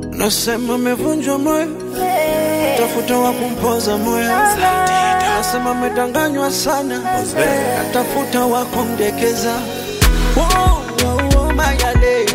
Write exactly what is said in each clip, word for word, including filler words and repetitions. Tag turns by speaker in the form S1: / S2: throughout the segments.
S1: Nasema mevunjwa moyo, tafuta wa kumpoza moyo. Nasema medanganywa sana, tafuta wa kumdekeza. Whoa, whoa, whoa, Mayale.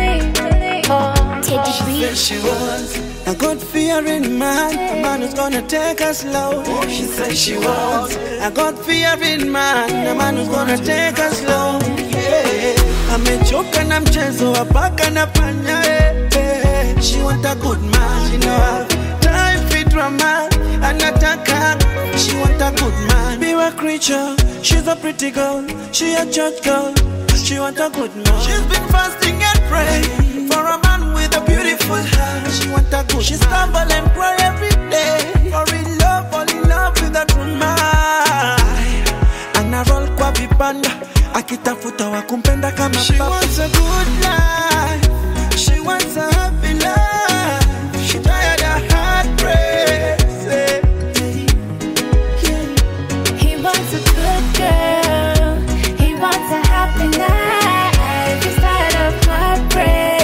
S1: She she was a good fear in mind. A man who's gonna take us slow. She said she was a good fear in mind. A man who's gonna take us slow. Yeah, amechoka na mchezo wa paka na panya. Yeah, she want a good man. She know have time for drama. Anataka. She want a good man. Be a creature. She's a pretty girl. She a church girl. She want a good man. She's been fasting and praying for a man with a beautiful heart. She want a good. She stumble and cry every day. For in love, fall in love with a true man. Ana roll kwa vipanda, akitafuta wa kumpenda kama papa. She wants a good life. She wants a happy life. She tired of heartbreaks.
S2: He wants a good girl. He wants a happy life. He's tired of heartbreak.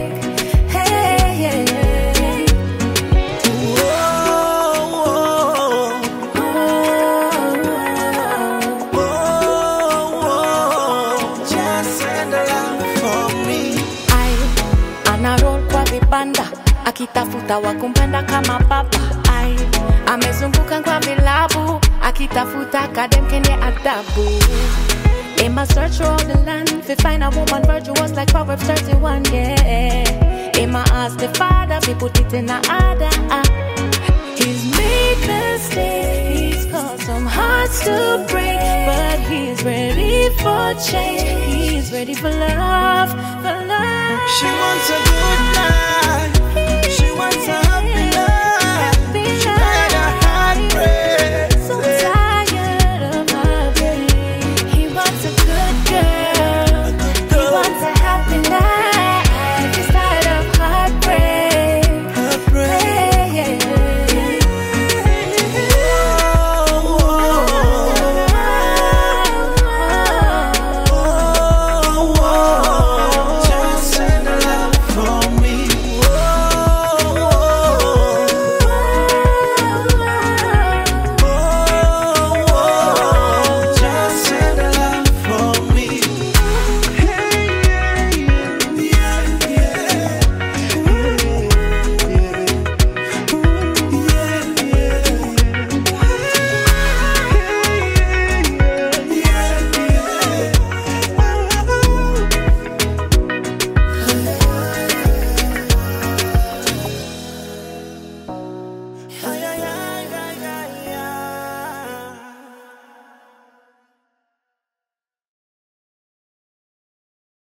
S2: Akitafuta wa kumpenda kama papa. Ai, amezunguka kwa vilabu, akitafuta kadem kenye adabu. In my search for all the land, to find a woman virtuous like Proverbs thirty-one, yeah. In my ask the father, we put it in a order. Ah. He's made mistakes, he's caused some hearts to break, but he's ready for change, he's ready for love, for love.
S1: She wants a good life.